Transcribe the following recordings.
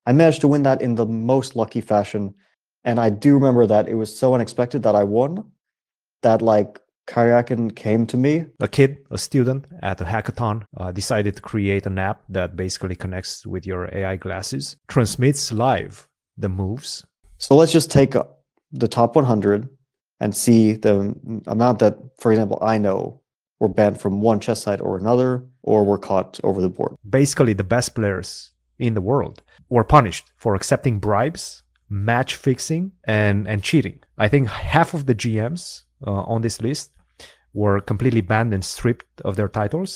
I managed to win that in the most lucky fashion. And I do remember that it was so unexpected that I won that like Karyakin came to me. A student at a hackathon, decided to create an app that basically connects with your AI glasses, transmits live the moves. So let's just take the top 100 and see the amount that, for example, I know were banned from one chess site or another, or were caught over the board. Basically, the best players in the world were punished for accepting bribes, match fixing, and cheating. I think half of the GMs on this list were completely banned and stripped of their titles.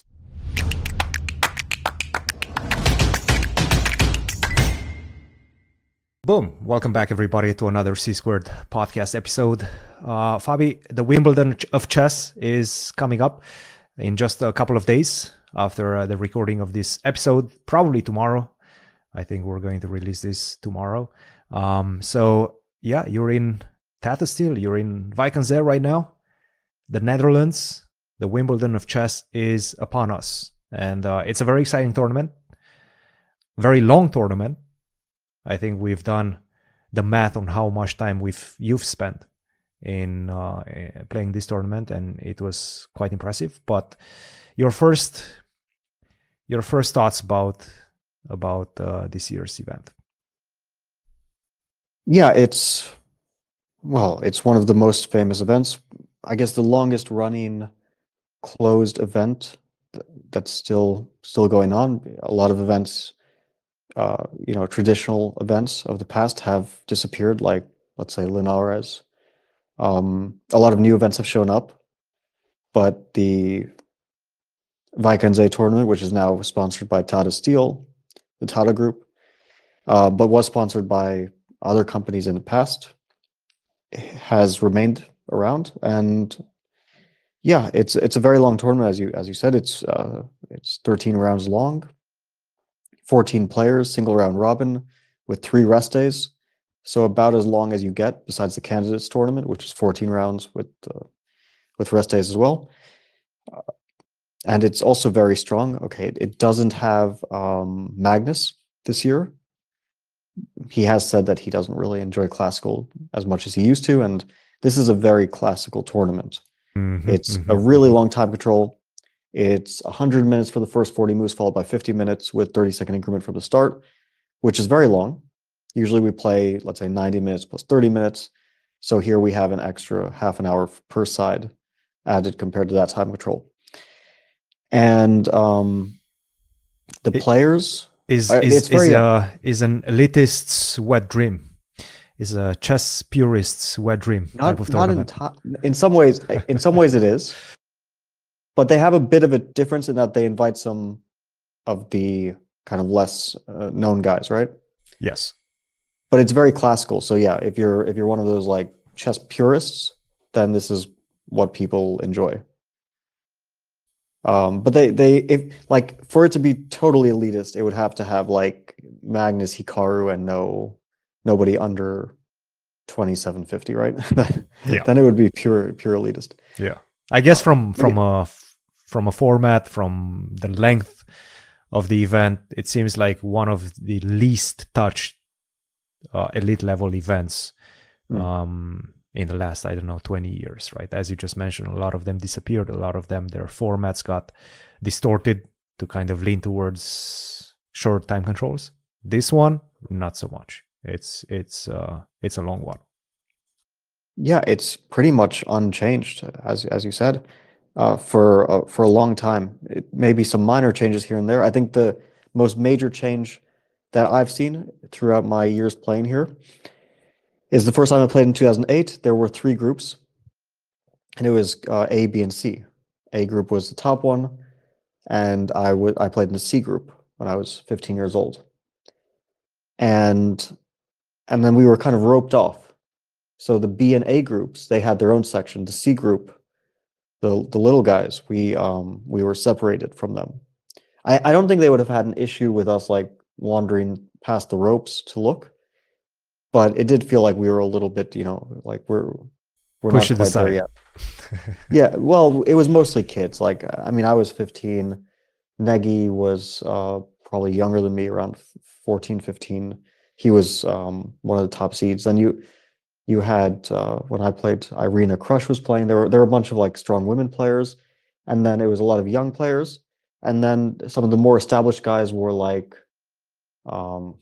Boom. Welcome back, everybody, to another C Squared podcast episode. Fabi, the Wimbledon of chess is coming up in just a couple of days after the recording of this episode, probably tomorrow. I think we're going to release this tomorrow. So, yeah, you're in Tata Steel, you're in Wijk aan Zee right now. The Netherlands, the Wimbledon of chess is upon us. And it's a very exciting tournament, very long tournament. I think we've done the math on how much time you've spent in playing this tournament, and it was quite impressive. But your first thoughts about this year's event? Yeah, it's one of the most famous events. I guess the longest running closed event that's still going on. A lot of events, traditional events of the past have disappeared, like let's say Linares. A lot of new events have shown up, but the Wijk aan Zee tournament, which is now sponsored by Tata Steel, the Tata Group, but was sponsored by other companies in the past, has remained around. And yeah, it's a very long tournament, as you said. It's 13 rounds long, 14 players, single round robin with 3 rest days. So about as long as you get besides the candidates tournament, which is 14 rounds with rest days as well. And it's also very strong. Okay, it doesn't have Magnus this year. He has said that he doesn't really enjoy classical as much as he used to, and this is a very classical tournament. It's a really long time control. It's 100 minutes for the first 40 moves, followed by 50 minutes with 30-second increment from the start, which is very long. Usually we play, let's say, 90 minutes plus 30 minutes. So here we have an extra half an hour per side added compared to that time control. And players is an elitist's wet dream. Is a chess purist's wet dream type of tournament. In some ways it is, but they have a bit of a difference in that they invite some of the kind of less known guys, right? Yes, but it's very classical. So yeah, if you're one of those like chess purists, then this is what people enjoy. But if like for it to be totally elitist, it would have to have like Magnus Hikaru and nobody under 2750, right? Yeah. Then it would be pure elitist. Yeah, I guess from a format, from the length of the event, it seems like one of the least touched elite level events in the last, 20 years, right? As you just mentioned, a lot of them disappeared. A lot of them, their formats got distorted to kind of lean towards short time controls. This one, not so much. It's a long one. Yeah, it's pretty much unchanged, as you said, for a long time. It may be some minor changes here and there. I think the most major change that I've seen throughout my years playing here is the first time I played in 2008. There were 3 groups, and it was A, B, and C. A group was the top one, and I played in the C group when I was 15 years old. And then we were kind of roped off. So the B and A groups, they had their own section. The C group, the little guys, we were separated from them. I don't think they would have had an issue with us like wandering past the ropes to look, but it did feel like we were a little bit, like we're not quite there yet. Yeah, well, it was mostly kids. Like, I mean, I was 15. Negi was probably younger than me, around 14, 15. He was one of the top seeds. Then you had when I played, Irina Krush was playing. There were a bunch of like strong women players, and then it was a lot of young players. And then some of the more established guys were like who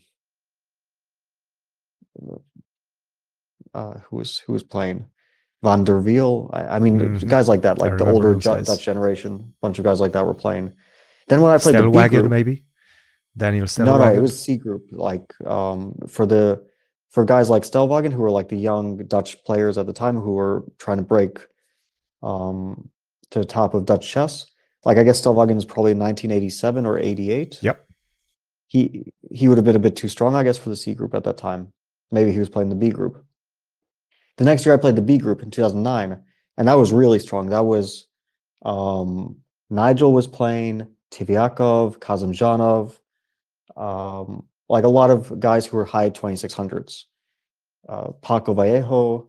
was playing Van der Wiel. I mean, Mhm. guys like that, I like the remember older those guys. Dutch generation, a bunch of guys like that were playing. Then when I played the B Stellwagen, group, maybe Daniel no, Stellwagen. it was C group. Like for guys like Stelwagen, who were like the young Dutch players at the time who were trying to break um, to the top of Dutch chess. Like I guess Stelwagen is probably 1987 or 88. Yep. He would have been a bit too strong, I guess, for the C group at that time. Maybe he was playing the B group. The next year I played the B group in 2009, and that was really strong. That was Nigel was playing, Tiviakov, Kazimzhanov, like a lot of guys who were high 2600s. Paco Vallejo,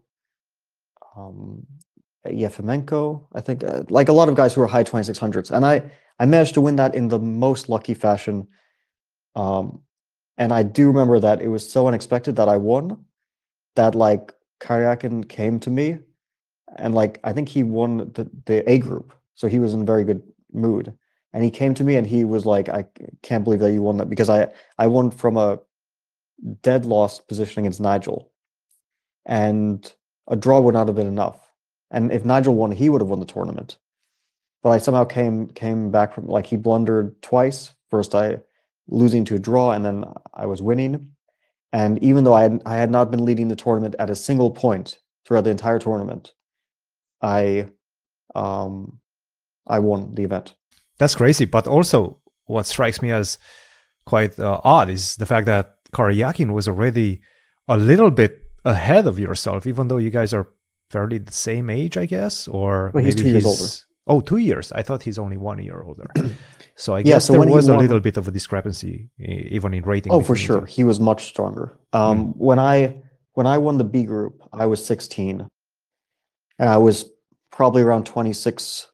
Yefimenko, I think, like a lot of guys who were high 2600s. And I managed to win that in the most lucky fashion. And I do remember that it was so unexpected that I won, that like Karyakin came to me, and like I think he won the A group, so he was in a very good mood. And he came to me and he was like, "I can't believe that you won that," because I won from a dead lost position against Nigel, and a draw would not have been enough. And if Nigel won, he would have won the tournament. But I somehow came back from, like, he blundered twice. First, I losing to a draw, and then I was winning. And even though I had not been leading the tournament at a single point throughout the entire tournament, I won the event. That's crazy. But also, what strikes me as quite odd is the fact that Karyakin was already a little bit ahead of yourself, even though you guys are fairly the same age, I guess, or Well, he's maybe 2 years older. Oh, 2 years. I thought he's only 1 year older. So I Yeah, guess so there when he was a won- little bit of a discrepancy, even in rating. Oh, for between the sure, two. he was much stronger. When I won the B group, I was 16, and I was probably around 26,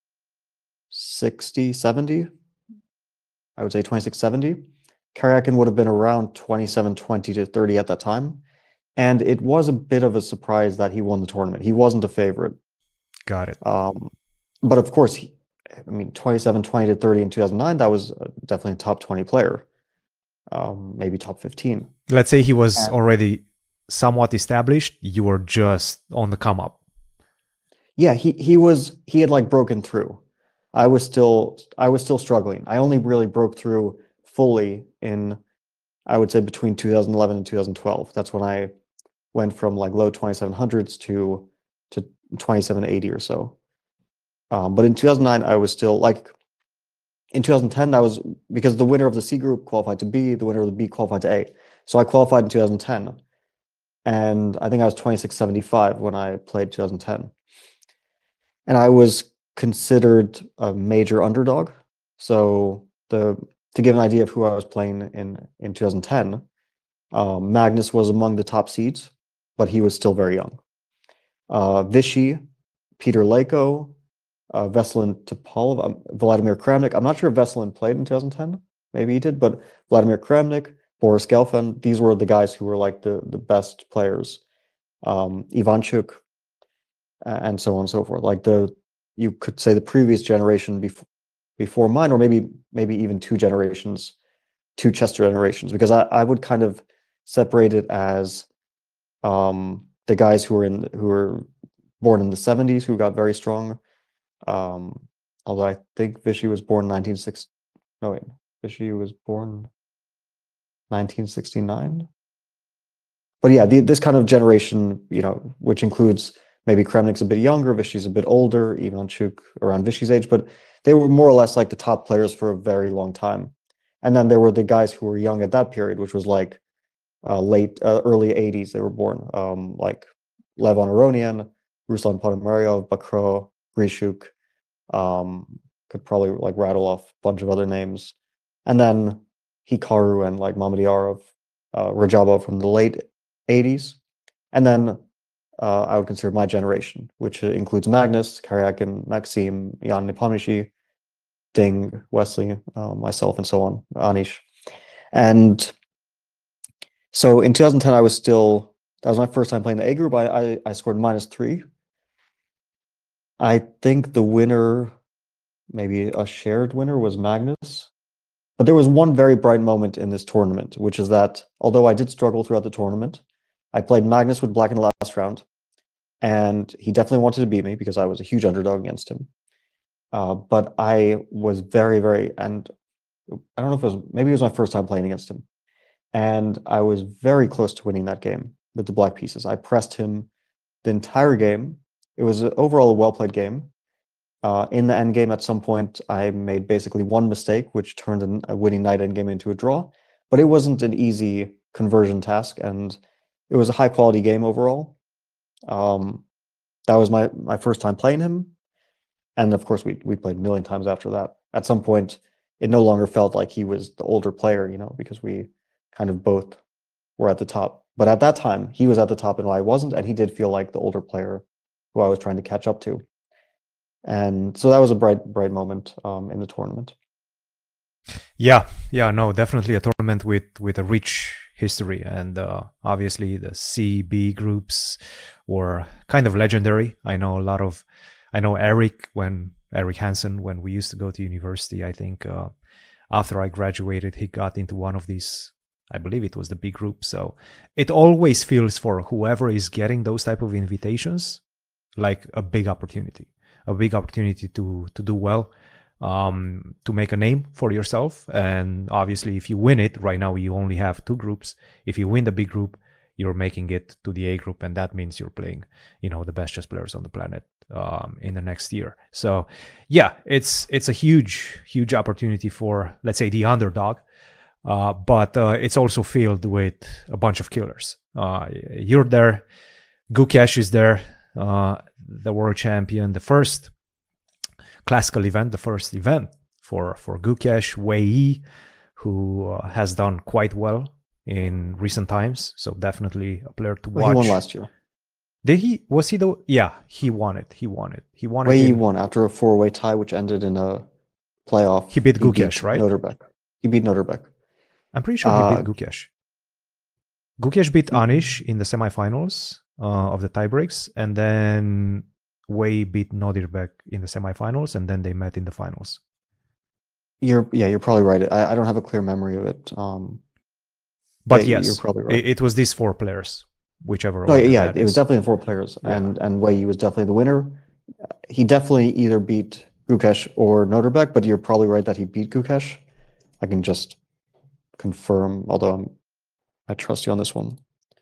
60, 70. I would say 26, 70. Karyakin would have been around 27, 20 to 30 at that time. And it was a bit of a surprise that he won the tournament. He wasn't a favorite. Got it. But of course, 27, 20 to 30 in 2009, that was definitely a top 20 player, maybe top 15. Let's say he was And already somewhat established. You were just on the come up. yeah, he had like broken through. I was still struggling. I only really broke through fully in, I would say, between 2011 and 2012. That's when I went from like low 2700s to 2780 or so. But in 2009, I was still like, in 2010, that was because the winner of the C group qualified to B, the winner of the B qualified to A. So I qualified in 2010, and I think I was 2675 when I played 2010. And I was considered a major underdog. So to give an idea of who I was playing in 2010, Magnus was among the top seeds, but he was still very young. Vichy, Peter Leko, Veselin Topalov, Vladimir Kramnik. I'm not sure if Veselin played in 2010. Maybe he did, but Vladimir Kramnik, Boris Gelfand, these were the guys who were like the best players. Ivanchuk, and so on and so forth. Like you could say the previous generation before mine, or maybe even two chess generations, because I would kind of separate it as the guys who were born in the 70s who got very strong. Although I think Vichy was born 1960. No, wait, Vichy was born 1969. But yeah, this kind of generation, which includes maybe Kremnik's a bit younger, Vichy's a bit older, Ivanchuk around Vichy's age, but they were more or less like the top players for a very long time. And then there were the guys who were young at that period, which was like early 80s. They were born, like Levon Aronian, Ruslan Ponomaryov, Bakro, Grishuk. Could probably like rattle off a bunch of other names. And then Hikaru and like Mamedyarov, Rajabov from the late 80s. And then I would consider my generation, which includes Magnus, Karyakin, Maxim, Jan Nepomniachtchi, Ding, Wesley, myself, and so on, Anish. And So in 2010, that was my first time playing the A group. I scored -3. I think the winner, maybe a shared winner, was Magnus. But there was one very bright moment in this tournament, which is that although I did struggle throughout the tournament, I played Magnus with black in the last round, and he definitely wanted to beat me because I was a huge underdog against him. But I was very, very, and I don't know if maybe it was my first time playing against him. And I was very close to winning that game with the black pieces. I pressed him the entire game. It was overall a well-played game. In the end game, at some point, I made basically one mistake, which turned a winning knight endgame into a draw. But it wasn't an easy conversion task, and it was a high-quality game overall. That was my first time playing him, and of course, we played a million times after that. At some point, it no longer felt like he was the older player, because we kind of both were at the top. But at that time, he was at the top and I wasn't, and he did feel like the older player who I was trying to catch up to. And so that was a bright moment in the tournament. Yeah, no, definitely a tournament with a rich history, and obviously the C-B groups were kind of legendary. I know Eric Hansen, when we used to go to university. I think after I graduated, he got into one of these. I believe it was the B group. So it always feels for whoever is getting those type of invitations like a big opportunity to do well, to make a name for yourself. And obviously, if you win it, right now you only have 2 groups. If you win the B group, you're making it to the A group, and that means you're playing, the best chess players on the planet in the next year. So yeah, it's a huge opportunity for, let's say, the underdog. But it's also filled with a bunch of killers. You're there, Gukesh is there, the world champion, the first classical event, the first event for Gukesh, Wei Yi, who has done quite well in recent times. So definitely a player to watch. He won last year. Did he? Was he though? Yeah, he won it. Wei Yi won after a 4-way tie, which ended in a playoff. He beat Gukesh, right? Noterbeck. He beat Noterbeck. I'm pretty sure he beat Gukesh. Gukesh beat Anish in the semifinals of the tiebreaks, and then Wei beat Noterbeck in the semifinals, and then they met in the finals. You're probably right. I don't have a clear memory of it. But yes, you're probably right. It was these 4 players, whichever. No, yeah, it was definitely 4 players, yeah. and Wei Yi was definitely the winner. He definitely either beat Gukesh or Noterbeck, but you're probably right that he beat Gukesh. I can just confirm, although I trust you on this one.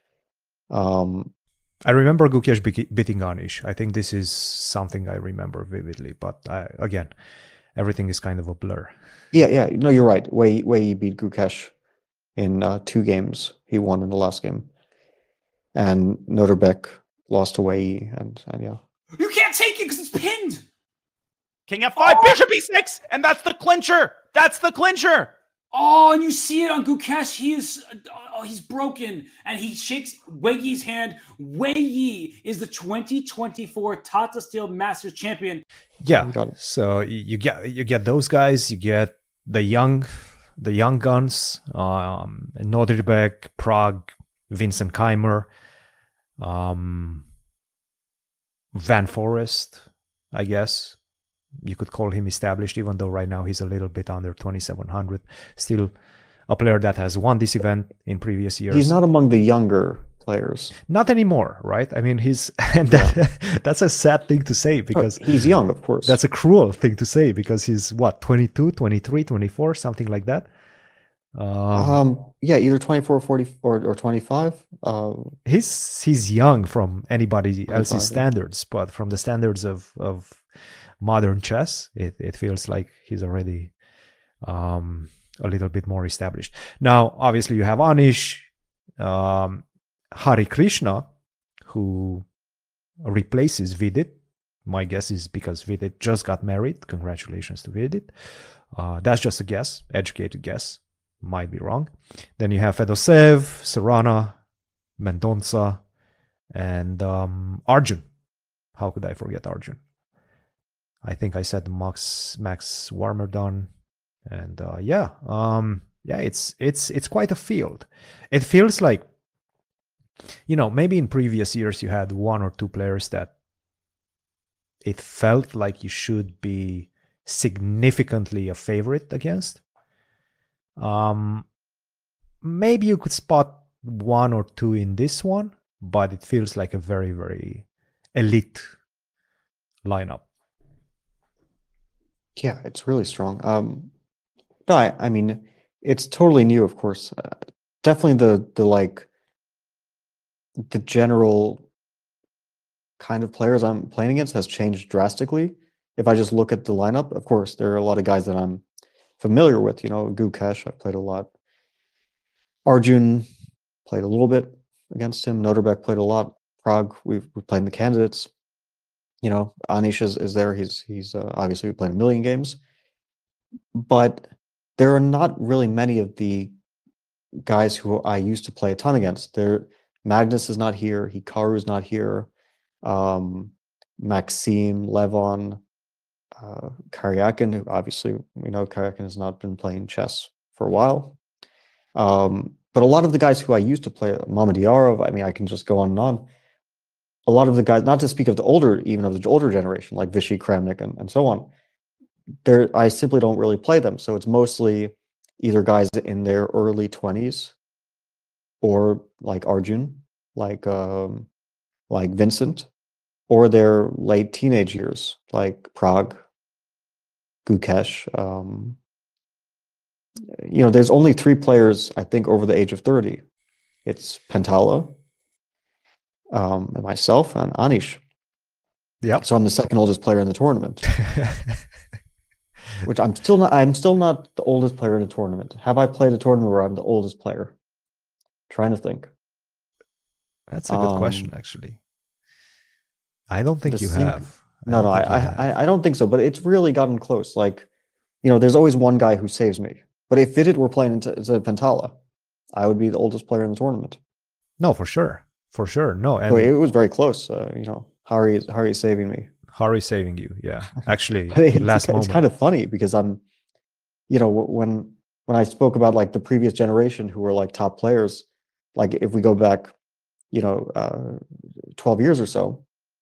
I remember Gukesh beating Anish. I think this is something I remember vividly, but again, everything is kind of a blur. Yeah. No, you're right. Wei Yi beat Gukesh in 2 games. He won in the last game, and Noterbeck lost to Wei Yi, and yeah. You can't take it because it's pinned. King F5, Bishop E6, and that's the clincher. Oh, and you see it on Gukesh. He's broken, and he shakes Wei Yi's hand. Wei Yi is the 2024 Tata Steel Masters champion. Yeah, so you get those guys. You get the young guns, Noterbeck, Prague, Vincent Keimer, Van Forest, I guess. You could call him established, even though right now he's a little bit under 2,700. Still a player that has won this event in previous years. He's not among the younger players. Not anymore, right? I mean, that's a sad thing to say, because he's young, of course. That's a cruel thing to say, because he's 22, 23, 24, something like that. Yeah, either 24, 40, or 25. He's young from anybody else's standards, but from the standards of modern chess, it feels like he's already a little bit more established. Now, obviously, you have Anish, Hari Krishna, who replaces Vidit. My guess is because Vidit just got married. Congratulations to Vidit. That's just a guess, educated guess. Might be wrong. Then you have Fedosev, Serrana, Mendonça, and Arjun. How could I forget Arjun? I think I said Max Warmerdon, and Yeah, it's quite a field. It feels like, maybe in previous years you had one or two players that it felt like you should be significantly a favorite against. Maybe you could spot one or two in this one, but it feels like a very, very elite lineup. Yeah, it's really strong. No, I mean, it's totally new, of course. Definitely the general kind of players I'm playing against has changed drastically. If I just look at the lineup, of course, there are a lot of guys that I'm familiar with. Gukesh, I've played a lot. Arjun played a little bit against him. Noterbeck played a lot. Prague, we've played in the candidates. Anish is there. He's obviously played a million games, but there are not really many of the guys who I used to play a ton against. Magnus is not here. Hikaru is not here. Maxime, Levon, Karyakin, who obviously we know Karyakin has not been playing chess for a while. But a lot of the guys who I used to play, Mamadiyarov, I mean, I can just go on and on. A lot of the guys, not to speak of the older generation, like Vishy, Kramnik, and so on, I simply don't really play them. So it's mostly either guys in their early 20s or like Arjun, like Vincent, or their late teenage years, like Prague, Gukesh. There's only 3 players, I think, over the age of 30. It's Pentala, and myself, and Anish. Yeah. So I'm the second oldest player in the tournament. Which I'm still not the oldest player in a tournament. Have I played a tournament where I'm the oldest player? Trying to think. That's a good question, actually. I don't think you have. No, I don't think so, but it's really gotten close. Like, there's always one guy who saves me. But if Vidit were playing into Pentala, I would be the oldest player in the tournament. No, for sure. For sure. No, and so it was very close. Hari is saving me. Hari saving you, yeah. Actually, it's kind of funny because I'm, when I spoke about like the previous generation who were like top players, like if we go back, 12 years or so,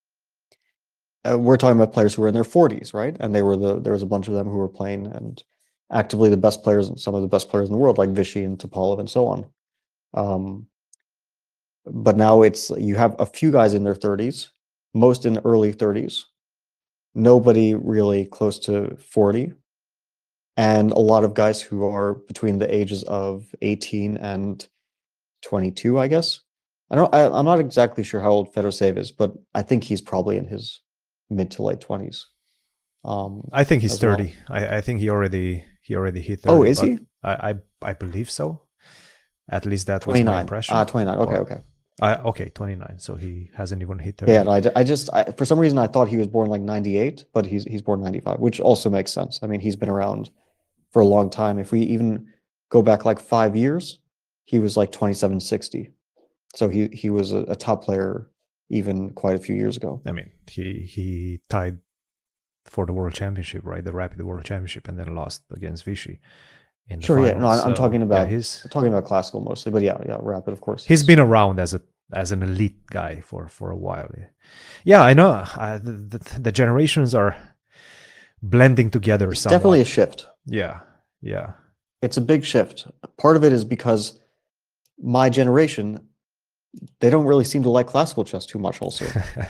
we're talking about players who were in their 40s, right? And there was a bunch of them who were playing and actively the best players, some of the best players in the world, like Vishy and Topalov and so on. But now you have a few guys in their 30s, most in early 30s. Nobody really close to 40, and a lot of guys who are between the ages of 18 and 22, I guess. I'm not exactly sure how old Fedoseev is, but I think he's probably in his mid to late 20s. I think he's 30. Well. I think he already hit 30. Oh, is he? I believe so. At least that was my impression. 29. Okay. Okay, 29. So he hasn't even hit 30. Yeah, no, I for some reason I thought he was born like 98, but he's born 95, which also makes sense. I mean, he's been around for a long time. If we even go back like 5 years, he was like 2760. So he was a top player even quite a few years ago. I mean, he tied for the World Championship, right? The Rapid World Championship, and then lost against Vishy. Sure, finals. Yeah. No, I'm talking about I'm talking about classical mostly, but yeah, Rapid, of course. He's been around as an elite guy for a while. Yeah, I know. The generations are blending together. It's definitely a shift. Yeah. It's a big shift. Part of it is because my generation, they don't really seem to like classical chess too much. Also,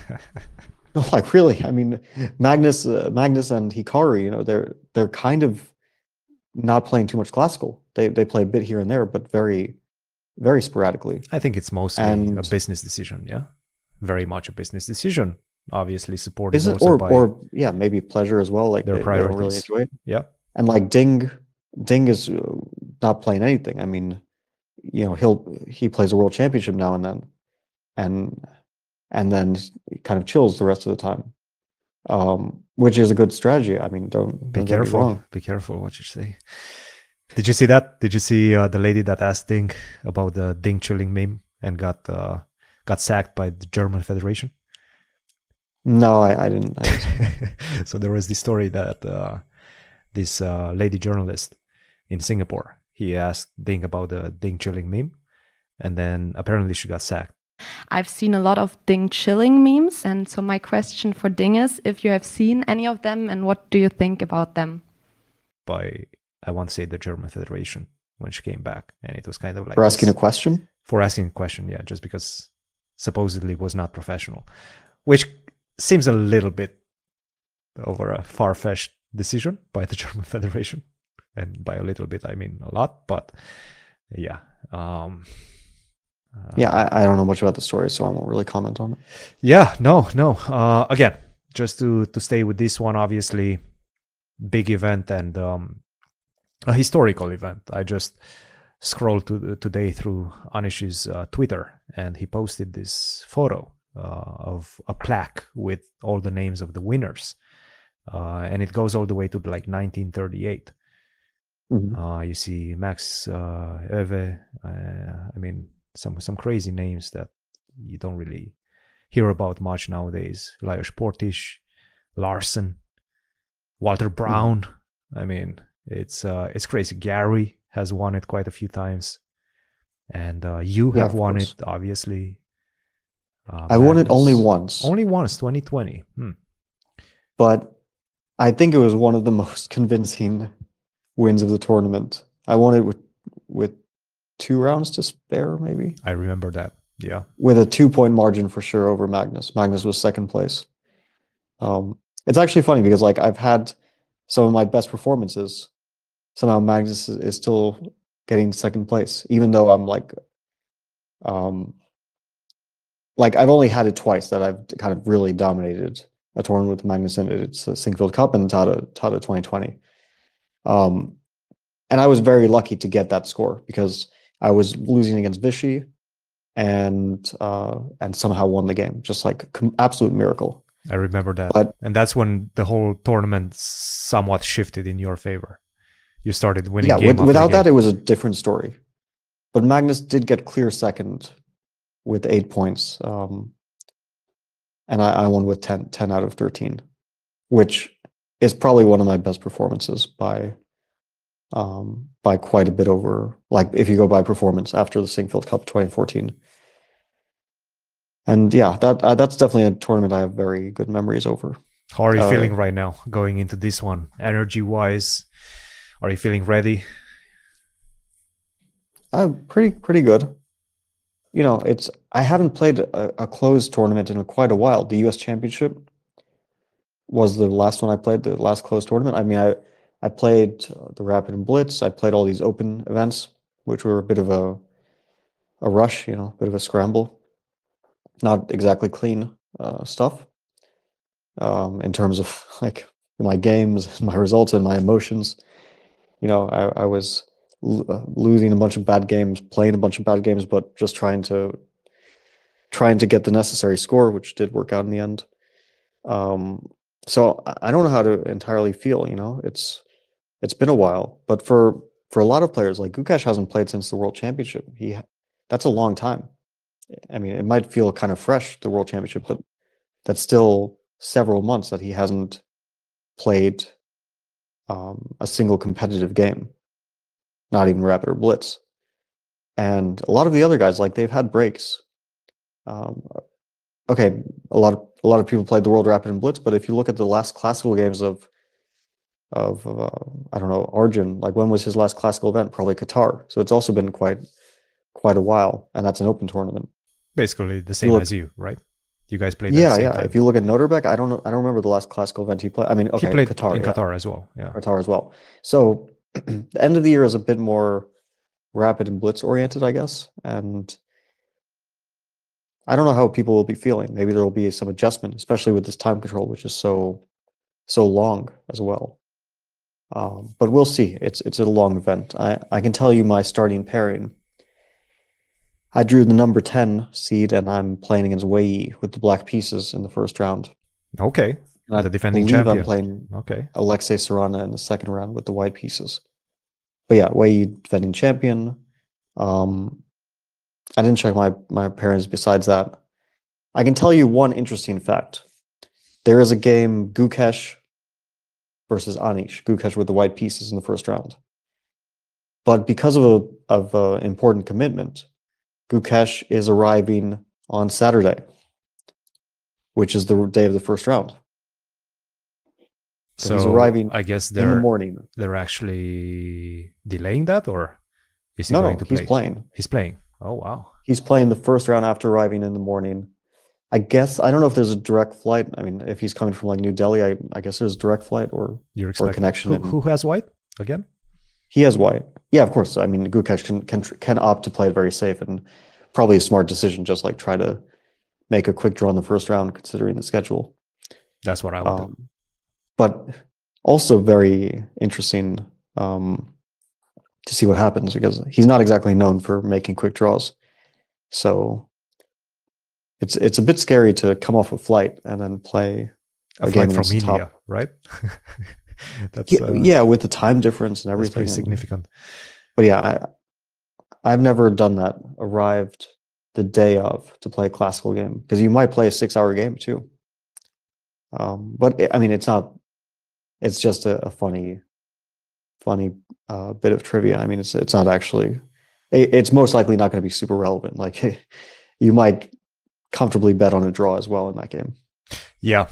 like really, I mean, Magnus and Hikaru, they're kind of not playing too much classical. They play a bit here and there, but very, very sporadically. I think it's mostly a business decision. Yeah, very much a business decision. Obviously supported or maybe pleasure as well. Like their priorities. They don't really enjoy it. Yeah, and like Ding is not playing anything. I mean, he plays a world championship now and then, and then kind of chills the rest of the time. Which is a good strategy. I mean, don't be careful. Be careful what you say. Did you see that? Did you see the lady that asked Ding about the Ding chilling meme and got sacked by the German Federation? No, I didn't. So there was this story that this lady journalist in Singapore he asked Ding about the Ding chilling meme, and then apparently she got sacked. I've seen a lot of Ding chilling memes, and so my question for Ding is if you have seen any of them and what do you think about them? By, I want to say, the German Federation when she came back, and it was kind of like For asking a this- question? for asking a question, yeah, just because supposedly it was not professional, which seems a little bit over a far-fetched decision by the German Federation, and by a little bit I mean a lot, but yeah. Yeah, I don't know much about the story, so I won't really comment on it. Yeah, no. Again, just to stay with this one, obviously, big event and a historical event. I just scrolled today through Anish's Twitter, and he posted this photo of a plaque with all the names of the winners, and it goes all the way to like 1938. Mhm. You see Max Öwe, I mean, some crazy names that you don't really hear about much nowadays. Lajos Portis, Larsen, Walter Brown. I mean, it's crazy. Gary has won it quite a few times, and you Yeah, have of won course. it, obviously. I won it only Magnus- once, Only once, 2020. but I think it was one of the most convincing wins of the tournament. I won it with 2 rounds to spare, maybe, I remember that. Yeah. with a 2-point margin for sure over Magnus. Magnus was second place. It's actually funny because like I've had some of my best performances. Somehow Magnus is still getting second place, even though I'm like I've only had it twice that I've kind of really dominated a tournament with Magnus in it. It's the Sinkfield Cup and Tata 2020. And I was very lucky to get that score because I was losing against Vichy and somehow won the game. Just like absolute miracle. I remember that. But And that's when the whole tournament somewhat shifted in your favor. You started winning yeah, game after without that, it game. was a different story. But Magnus did get clear second with 8 points. And I won with 10 out of 13, which is probably one of my best performances by quite a bit over, like if you go by performance after the Sinkfield Cup 2014. And yeah, that's definitely a tournament I have very good memories over. How are you feeling right now going into this one? Energy-wise, are you feeling ready? I'm pretty good. You know, I haven't played a closed tournament in quite a while. The US Championship was the last one I played, the last closed tournament. I mean, I played the Rapid and Blitz. I played all these open events, which were a bit of a rush, you know, a bit of a scramble. Not exactly clean stuff in terms of like my games, my results, and my emotions. You know, I was losing a bunch of bad games, playing a bunch of bad games, but just trying to get the necessary score, which did work out in the end. So I don't know how to entirely feel. You know, it's been a while, but for a lot of players, like Gukash hasn't played since the World Championship. That's a long time. I mean, it might feel kind of fresh, the World Championship, but that's still several months that he hasn't played a single competitive game, not even Rapid or Blitz. And a lot of the other guys, like they've had breaks. Okay, a lot of people played the World Rapid and Blitz, but if you look at the last classical games of I don't know, Arjun, like when was his last classical event? Probably Qatar. So it's also been quite a while, and that's an open tournament. Basically the same as you, right? You guys played Yeah, at the same yeah. time. If you look at Noterbeck, I don't know. I don't remember the last classical event he played. I mean, okay, He played Qatar, in yeah. Qatar as well. Yeah. Qatar as well. So the end of the year is a bit more Rapid and Blitz oriented, I guess. And I don't know how people will be feeling. Maybe there will be some adjustment, especially with this time control, which is so long as well. But we'll see. It's a long event. I can tell you my starting pairing. I drew the number 10 seed, and I'm playing against Wei with the black pieces in the first round. Okay. And I The defending believe champion. I'm playing Okay. Alexei Sarana in the second round with the white pieces. But yeah, Wei defending champion. I didn't check my pairings besides that. I can tell you one interesting fact. There is a game Gukesh versus Anish. Gukesh with the white pieces in the first round. but because of a important commitment, Gukesh is arriving on Saturday, which is the day of the first round. So he's arriving I guess in the morning. they're actually delaying that, or is he No, going no, to play? he's playing. He's playing. Oh wow. He's playing the first round after arriving in the morning. I guess I don't know if there's a direct flight. I mean, if he's coming from like New Delhi, I guess there's a direct flight or You're a expecting connection. who has white again? He has white. Yeah, of course. I mean, Gukesh can opt to play it very safe, and probably a smart decision, just like try to make a quick draw in the first round, considering the schedule. That's what I would do. But also very interesting to see what happens, because he's not exactly known for making quick draws. So it's a bit scary to come off a flight and then play A a flight game from against the India, top. right? That's Yeah, with the time difference and that's everything. pretty significant. But yeah, I've never done that. Arrived the day of to play a classical game, because you might play a 6-hour game too. But I mean, it's not. It's just a funny bit of trivia. I mean, it's not actually. It's most likely not going to be super relevant. Like, you might comfortably bet on a draw as well in that game. Yeah.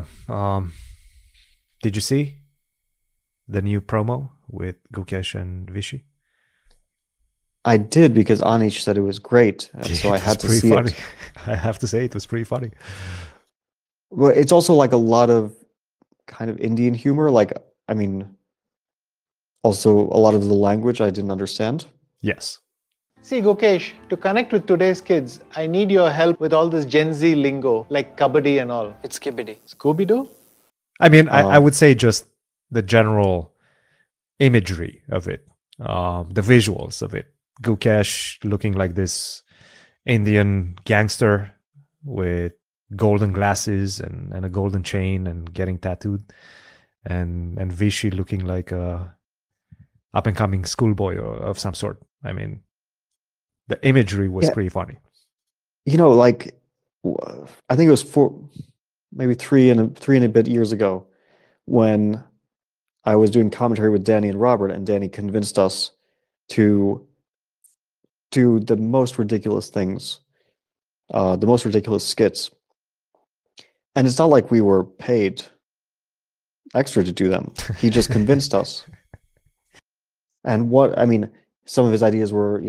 Did you see the new promo with Gukesh and Vishy? I did, because Anish said it was great, and so I had to see funny. it. I have to say it was pretty funny. Well, it's also like a lot of kind of Indian humor. Like, I mean, also a lot of the language I didn't understand. Yes. See, Gukesh, to connect with today's kids, I need your help with all this Gen Z lingo, like kabaddi and all. It's Skibidi. Scooby-Doo? I mean, I would say just the general imagery of it, the visuals of it. Gukesh looking like this Indian gangster with golden glasses and a golden chain and getting tattooed, and Vishy looking like a up and coming schoolboy of some sort. I mean, the imagery was pretty funny. You know, like, I think it was maybe three and a bit years ago, when I was doing commentary with Danny and Robert, and Danny convinced us to do the most ridiculous things, the most ridiculous skits. And it's not like we were paid extra to do them. He just convinced us. And some of his ideas were,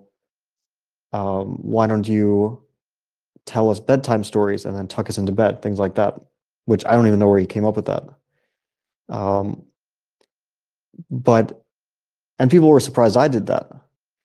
why don't you tell us bedtime stories and then tuck us into bed, things like that, which I don't even know where he came up with that. And people were surprised I did that.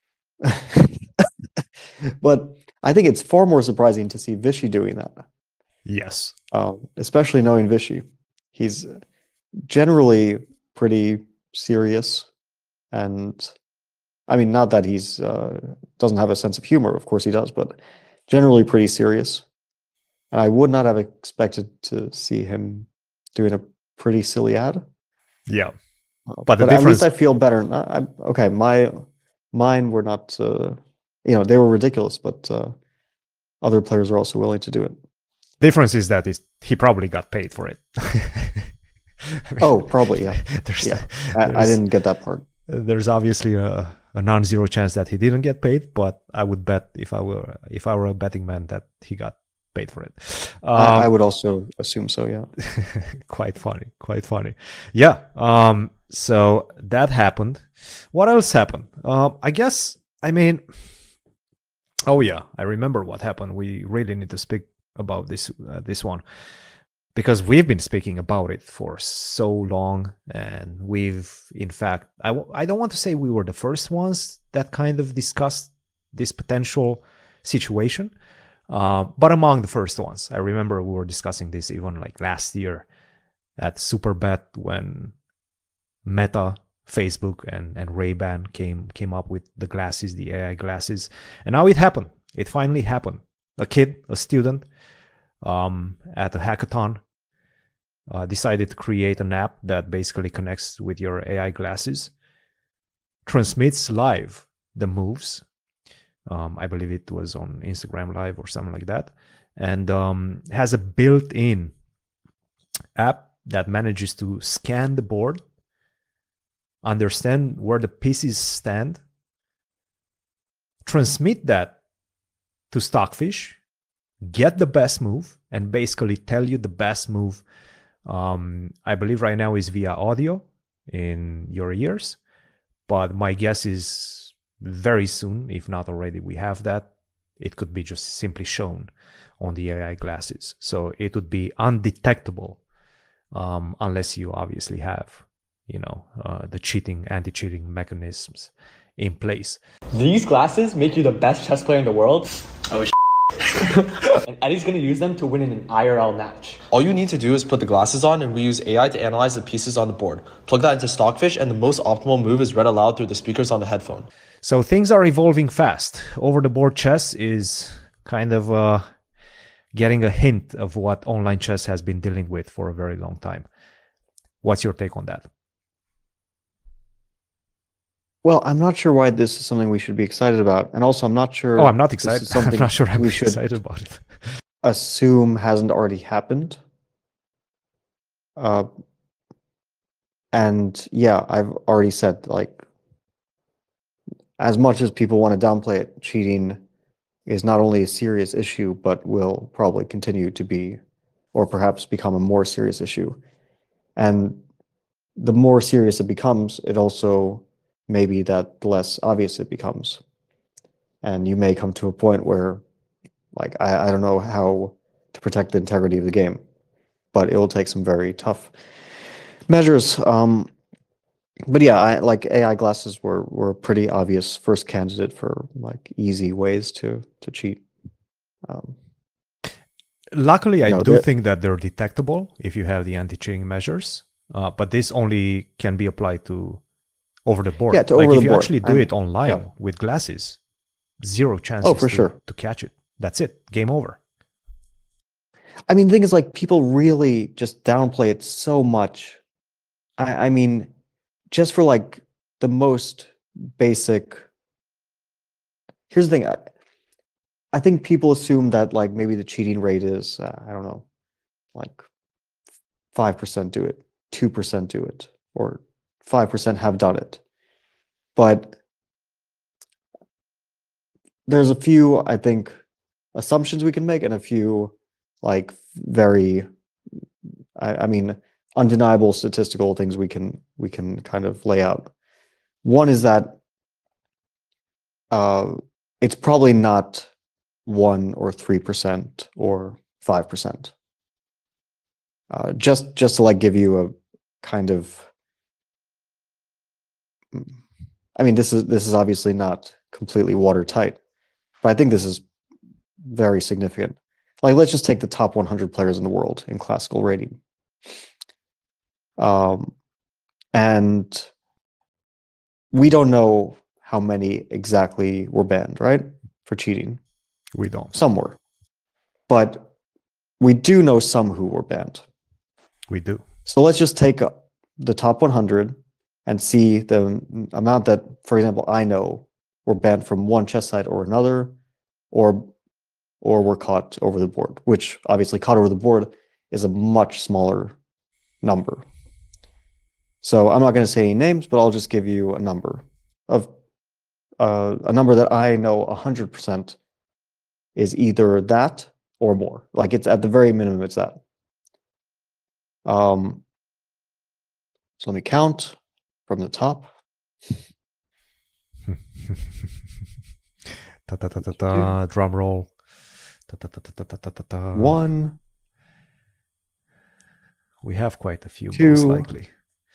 But I think it's far more surprising to see Vishy doing that. Yes. Especially knowing Vishy. He's generally pretty serious, and I mean, not that he's doesn't have a sense of humor, of course he does, but generally pretty serious. And I would not have expected to see him doing a pretty silly ad. Yeah. But the at difference, least I feel better. Okay, mine were not, they were ridiculous, but other players are also willing to do it. difference is that he probably got paid for it. Oh, probably, yeah. I didn't get that part. There's obviously a non-zero chance that he didn't get paid, but I would bet if I were a betting man that he got paid for it. I would also assume so, yeah. Quite funny. Yeah. So that happened. What else happened? I guess, I mean, oh yeah, I remember what happened. We really need to speak about this one, because we've been speaking about it for so long, and we've, in fact, I don't want to say we were the first ones that kind of discussed this potential situation, but among the first ones. I remember we were discussing this even like last year at Superbet, when Meta, Facebook, and Ray-Ban came up with the glasses, the AI glasses, and now it happened. It finally happened. A student at a hackathon decided to create an app that basically connects with your AI glasses, transmits live the moves. I believe it was on Instagram Live or something like that, and has a built-in app that manages to scan the board understand where the pieces stand, transmit that to Stockfish, get the best move, and basically tell you the best move. I believe right now is via audio in your ears, but my guess is very soon, if not already, we have that. It could be just simply shown on the AI glasses. So it would be undetectable unless you obviously have, the anti-cheating mechanisms in place. These glasses make you the best chess player in the world. Oh, and Eddie's gonna use them to win in an IRL match. All you need to do is put the glasses on, and we use AI to analyze the pieces on the board. Plug that into Stockfish, and the most optimal move is read aloud through the speakers on the headphone. So things are evolving fast. Over-the-board chess is kind of getting a hint of what online chess has been dealing with for a very long time. What's your take on that? Well, I'm not sure why this is something we should be excited about. And also, I'm not sure. Oh, I'm not this excited. is something I'm not sure I'm we should excited about it. assume hasn't already happened. And yeah, I've already said, like, as much as people want to downplay it, cheating is not only a serious issue, but will probably continue to be, or perhaps become a more serious issue. And the more serious it becomes, it also may be that the less obvious it becomes. And you may come to a point where, like, I don't know how to protect the integrity of the game, but it will take some very tough measures. But yeah, like AI glasses were a pretty obvious first candidate for like easy ways to cheat. Luckily, I No, do they're- think that they're detectable if you have the anti-cheating measures, but this only can be applied to over the board. Yeah, to like over if the you board. actually do And- it online yeah. with glasses, zero chances for sure. to catch it. That's it. Game over. I mean, the thing is, like, people really just downplay it so much. I mean, just for like the most basic. Here's the thing. I think people assume that like maybe the cheating rate is I don't know, like 5% do it, 2% do it, or 5% have done it. But there's a few, I think, assumptions we can make, and a few like very, I mean, undeniable statistical things we can kind of lay out. One is that it's probably not 1 or 3% or 5%. Just to like give you a kind of, I mean, this is obviously not completely watertight, but I think this is very significant. Like, let's just take the top 100 players in the world in classical rating. And we don't know how many exactly were banned, right? For cheating. We don't. Some were. But we do know some who were banned. We do. So let's just take the top 100 and see the amount that, for example, I know were banned from one chess site or another, or were caught over the board, which obviously caught over the board is a much smaller number. So I'm not going to say any names, but I'll just give you a number of a number that I know 100% is either that or more. Like, it's at the very minimum, it's that. So let me count from the top. Ta ta ta ta ta. Drum roll. Ta ta ta ta ta ta ta ta. 1, We have quite a few, most 2, likely.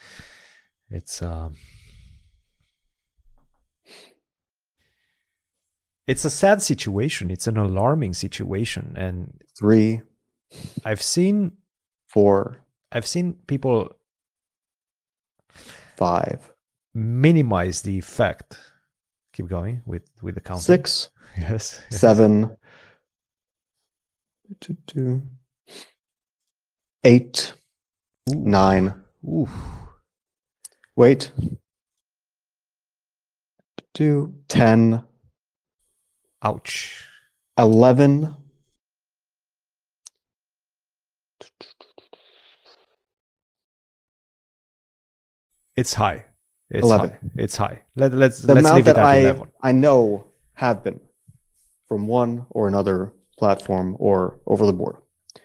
It's a sad situation. It's an alarming situation, and 3, I've seen 4, people 5, minimize the effect. Keep going with the counting. 6, Yes. 7, 8, 9. Ooh. Wait. 10, Ouch. 11, 'It's high. It's 11. high. It's high. Let's The leave amount it that at 11. I know have been from one or another platform or over the board.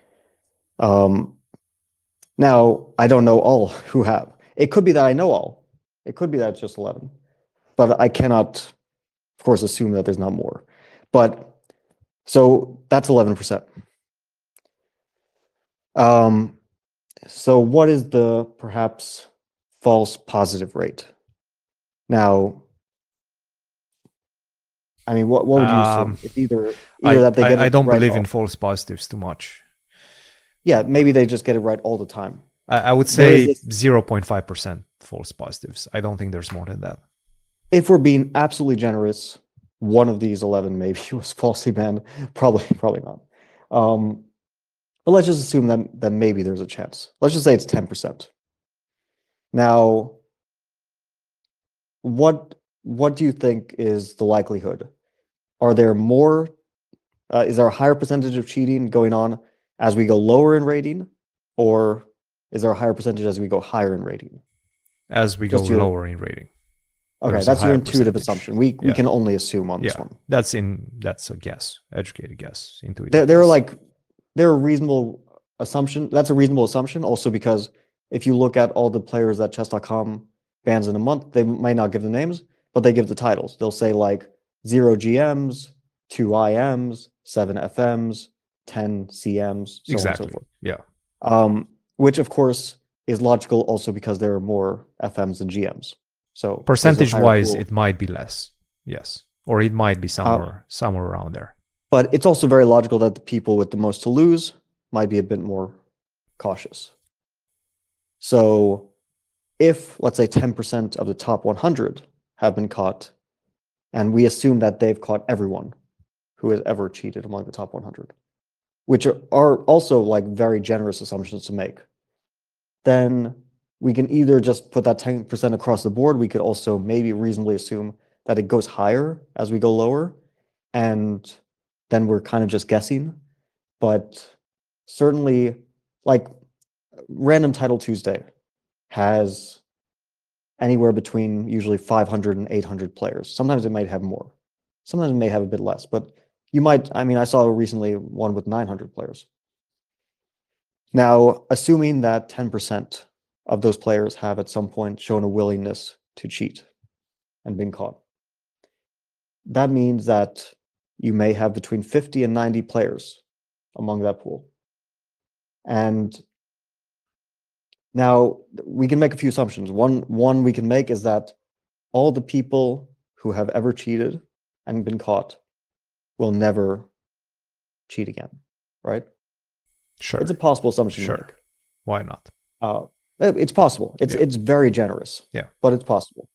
Now, I don't know all who have. It could be that I know all. It could be that it's just 11. But I cannot, of course, assume that there's not more. But so that's 11%. So what is the perhaps false positive rate? Now, I mean, what would you assume? It's either that they get I it don't right believe all- in false positives too much. Yeah, maybe they just get it right all the time. I would There is say this- 0.5% false positives. I don't think there's more than that. If we're being absolutely generous, one of these 11 maybe was falsely banned. Probably not. But let's just assume that maybe there's a chance. Let's just say it's 10%. Now, what do you think is the likelihood? Are there more? Is there a higher percentage of cheating going on as we go lower in rating, or is there a higher percentage as we go higher in rating? As we go Just your- lower in rating. Okay, There's a that's your higher intuitive percentage. assumption. We Yeah. can only assume on this Yeah, one. that's a guess, educated guess, intuitive. They're guess. like they're a reasonable assumption. That's a reasonable assumption also because if you look at all the players that chess.com bans in a month, they might not give the names, but they give the titles. They'll say like 0 GMs, 2 IMs, 7 FMs, 10 CMs, so on and exactly. so forth. Yeah. Which of course is logical also because there are more FMs than GMs. So there's a Percentage higher wise, pool. it might be less. Yes. Or it might be somewhere around there. But it's also very logical that the people with the most to lose might be a bit more cautious. So if, let's say, 10% of the top 100 have been caught, and we assume that they've caught everyone who has ever cheated among the top 100, which are also like very generous assumptions to make, then we can either just put that 10% across the board. We could also maybe reasonably assume that it goes higher as we go lower, and then we're kind of just guessing. But certainly, like Random Title Tuesday has anywhere between usually 500 and 800 players. Sometimes it might have more. Sometimes it may have a bit less, but you might, I mean, I saw recently one with 900 players. Now, assuming that 10% of those players have at some point shown a willingness to cheat and been caught, that means that you may have between 50 and 90 players among that pool. And now we can make a few assumptions. One we can make is that all the people who have ever cheated and been caught will never cheat again, right? Sure. It's a possible assumption to Sure. make. Why not? It's possible. Yeah. It's very generous. Yeah. But it's possible.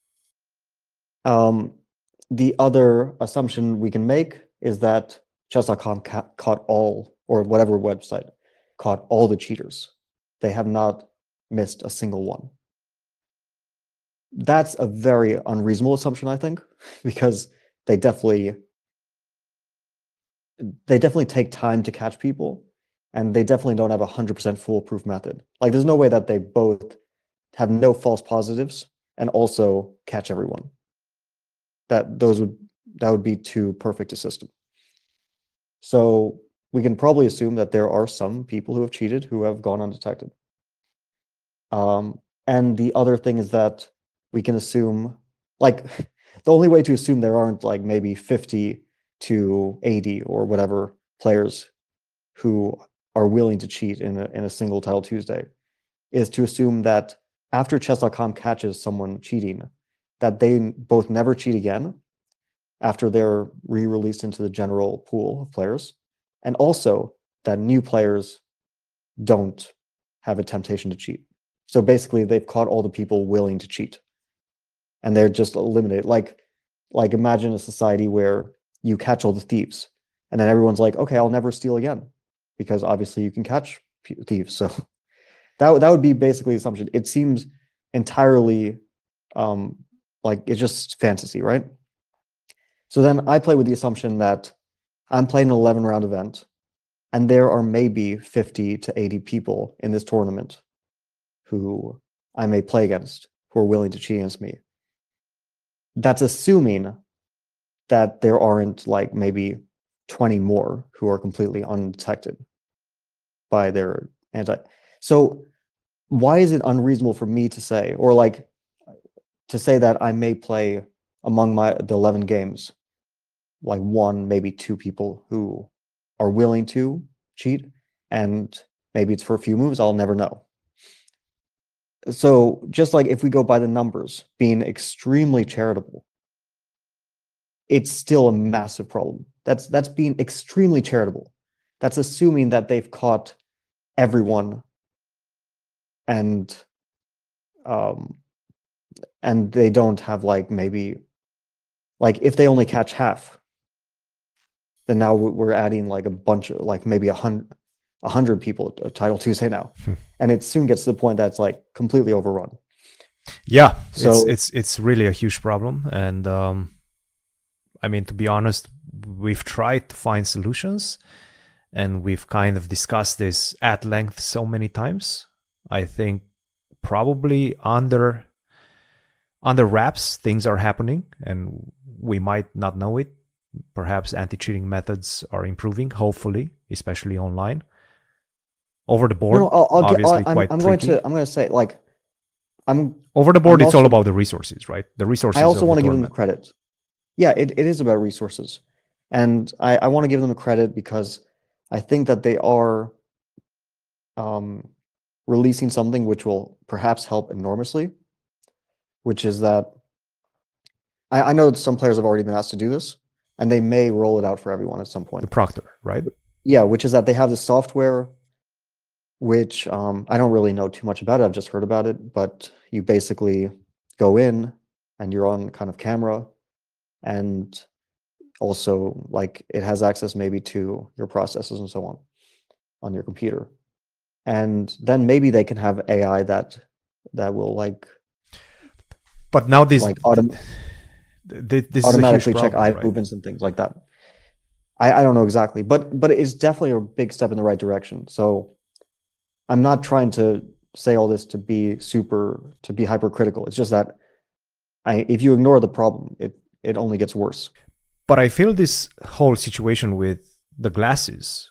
The other assumption we can make is that chess.com caught all, or whatever website, caught all the cheaters. They have not missed a single one. That's a very unreasonable assumption, I think, because they definitely take time to catch people, and they definitely don't have a 100% foolproof method. Like, there's no way that they both have no false positives and also catch everyone. That would be too perfect a system. So we can probably assume that there are some people who have cheated who have gone undetected. And the other thing is that we can assume, like, the only way to assume there aren't like maybe 50 to 80 or whatever players who are willing to cheat in a single Title Tuesday is to assume that after chess.com catches someone cheating, that they both never cheat again after they're re-released into the general pool of players, and also that new players don't have a temptation to cheat. So basically, they've caught all the people willing to cheat, and they're just eliminated. Like imagine a society where you catch all the thieves, and then everyone's like, okay, I'll never steal again, because obviously you can catch thieves. So that would be basically the assumption. It seems entirely like it's just fantasy, right? So then I play with the assumption that I'm playing an 11-round event, and there are maybe 50 to 80 people in this tournament who I may play against who are willing to cheat against me. that's assuming that there aren't like maybe 20 more who are completely undetected by their anti. So why is it unreasonable for me to say, or like to say that I may play among the 11 games, like one, maybe two people who are willing to cheat, and maybe it's for a few moves, I'll never know. So just like if we go by the numbers, being extremely charitable, it's still a massive problem. That's being extremely charitable. That's assuming that they've caught everyone, and they don't have like maybe like if they only catch half, then now we're adding like a bunch of like maybe 100 people to Title Tuesday now, and it soon gets to the point that's like completely overrun. Yeah, So it's really a huge problem, and I mean, to be honest, we've tried to find solutions, and we've kind of discussed this at length so many times. I think probably under wraps things are happening, and we might not know it. Perhaps anti-cheating methods are improving, hopefully, especially online. Over the board, obviously quite tricky. I'm going to say like over the board. I'm It's all also- about the resources, right? The resources. I also of the want to give them tournament. credit. Yeah, it is about resources. And I want to give them credit because I think that they are releasing something which will perhaps help enormously, which is that I know that some players have already been asked to do this, and they may roll it out for everyone at some The point. proctor, right? Yeah, which is that they have the software, which I don't really know too much about it. I've just heard about it, but you basically go in and you're on kind of camera, and also like it has access maybe to your processes and so on your computer. And then maybe they can have AI that will like But now this like this is a huge automatically check problem, eye right? movements and things like that. I don't know exactly, but it's definitely a big step in the right direction. So I'm not trying to say all this to be hypercritical. It's just that if you ignore the problem, it only gets worse. But I feel this whole situation with the glasses,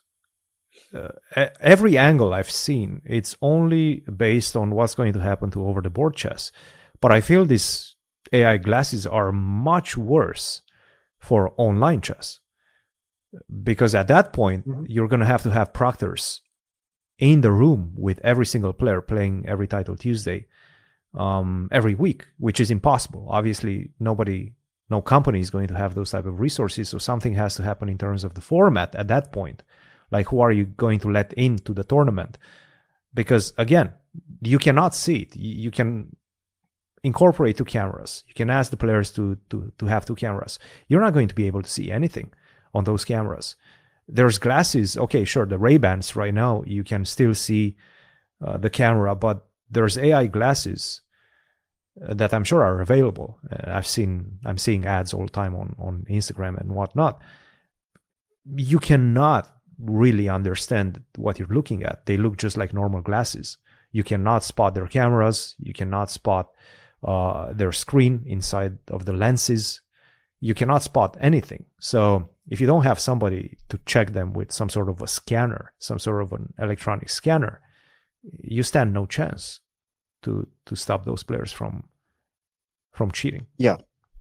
every angle I've seen, it's only based on what's going to happen to over the board chess. But I feel these AI glasses are much worse for online chess, because at that point, you're going to have proctors in the room with every single player playing every Title Tuesday every week, which is impossible. Obviously, no company is going to have those type of resources, so something has to happen in terms of the format at that point. Like, who are you going to let into the tournament? Because again, you cannot see it. You can incorporate two cameras. You can ask the players to have two cameras. You're not going to be able to see anything on those cameras. There's glasses. Okay, sure. The Ray-Bans right now, you can still see the camera, but there's AI glasses that I'm sure are available. I'm seeing ads all the time on Instagram and whatnot. You cannot really understand what you're looking at. They look just like normal glasses. You cannot spot their cameras. You cannot spot their screen inside of the lenses. You cannot spot anything. So if you don't have somebody to check them with some sort of a scanner, some sort of an electronic scanner, you stand no chance to stop those players from cheating. Yeah.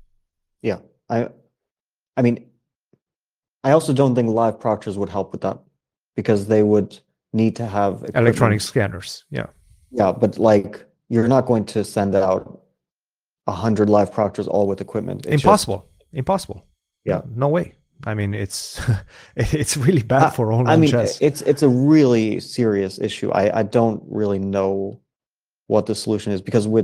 I mean, I also don't think live proctors would help with that, because they would need to have Electronic equipment. scanners. Yeah. Yeah, but like you're not going to send out 100 live proctors all with equipment. It's Impossible. Impossible. Yeah. No way. I mean, it's it's really bad for online I mean, chess. it's a really serious issue. I don't really know what the solution is, because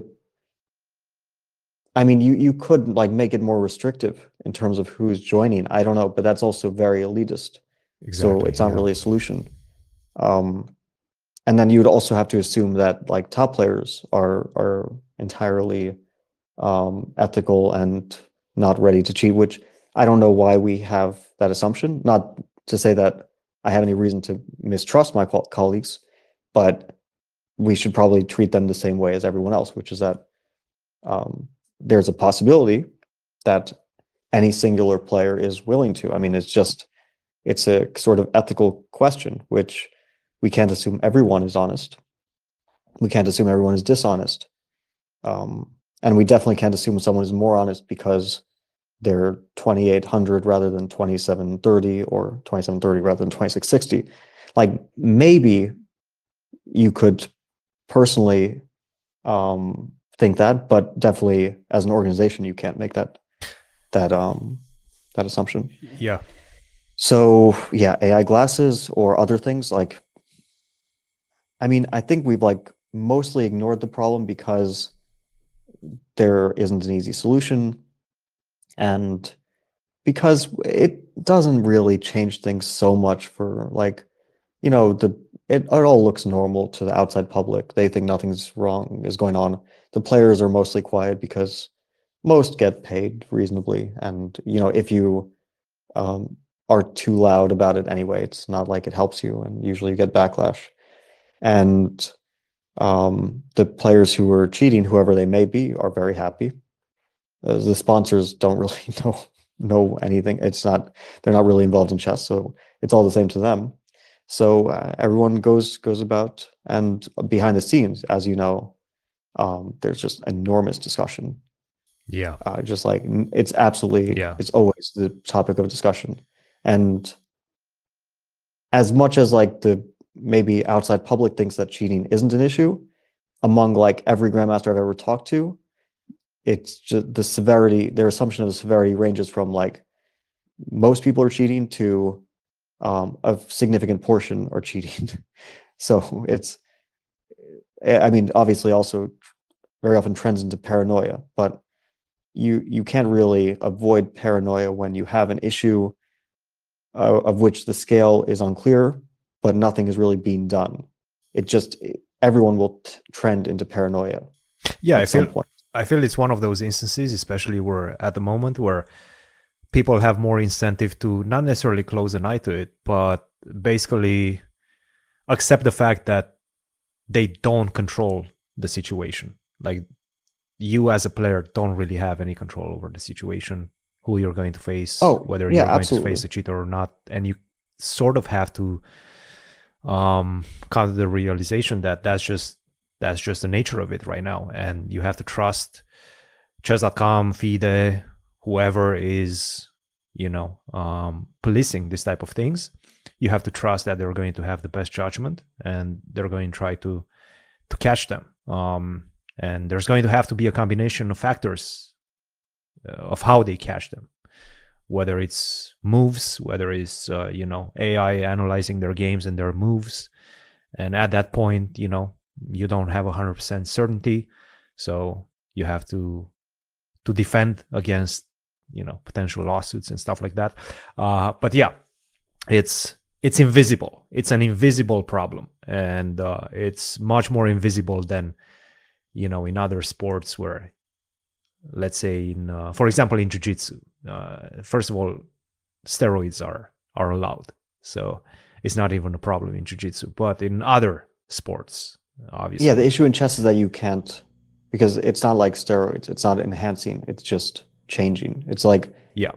you could like make it more restrictive in terms of who's joining. I don't know, but that's also very elitist. So it's not really a solution. And then you'd also have to assume that like top players are entirely ethical and not ready to cheat, which I don't know why we have that assumption. Not to say that I have any reason to mistrust my colleagues, but we should probably treat them the same way as everyone else, which is that there's a possibility that any singular player is willing to. I mean, it's a sort of ethical question, which we can't assume everyone is honest. We can't assume everyone is dishonest. And we definitely can't assume someone is more honest because they're 2800 rather than 2730 or 2730 rather than 2660. Like, maybe you could personally think that, but definitely as an organization, you can't make that assumption. Yeah. So yeah, AI glasses or other things, like, I mean, I think we've like mostly ignored the problem because there isn't an easy solution, and because it doesn't really change things so much for, like, you know, it all looks normal to the outside public. They think nothing's wrong is going on. The players are mostly quiet because most get paid reasonably, and you know, if you are too loud about it anyway, it's not like it helps you, and usually you get backlash. And the players who are cheating, whoever they may be, are very happy. The sponsors don't really know anything. They're not really involved in chess, so it's all the same to them. So everyone goes about, and behind the scenes, as you know, there's just enormous discussion. Yeah. Just like it's absolutely, it's always the topic of discussion. And as much as like the maybe outside public thinks that cheating isn't an issue, among like every grandmaster I've ever talked to, it's just the severity, their assumption of the severity ranges from like most people are cheating to a significant portion are cheating. So it's, I mean, obviously also very often trends into paranoia, but you can't really avoid paranoia when you have an issue of which the scale is unclear, but nothing is really being done. Everyone will trend into paranoia. Yeah, I feel it's one of those instances, especially where at the moment where people have more incentive to not necessarily close an eye to it, but basically accept the fact that they don't control the situation. Like, you as a player don't really have any control over the situation, who you're going to face, whether you're going to face a cheater or not. And you sort of have to come to the realization that that's just the nature of it right now. And you have to trust chess.com, FIDE, whoever is, you know, policing this type of things. You have to trust that they're going to have the best judgment and they're going to try to catch them. And there's going to have to be a combination of factors of how they catch them, whether it's moves, whether it's, you know, AI analyzing their games and their moves. And at that point, you know, you don't have 100% certainty. So you have to defend against, you know, potential lawsuits and stuff like that. But yeah, it's invisible. It's an invisible problem. And it's much more invisible than, you know, in other sports where, let's say for example, in jiu-jitsu, first of all, steroids are allowed. So it's not even a problem in jiu-jitsu, but in other sports, obviously. Yeah, the issue in chess is that you can't, because it's not like steroids. It's not enhancing. It's just changing. It's like, yeah,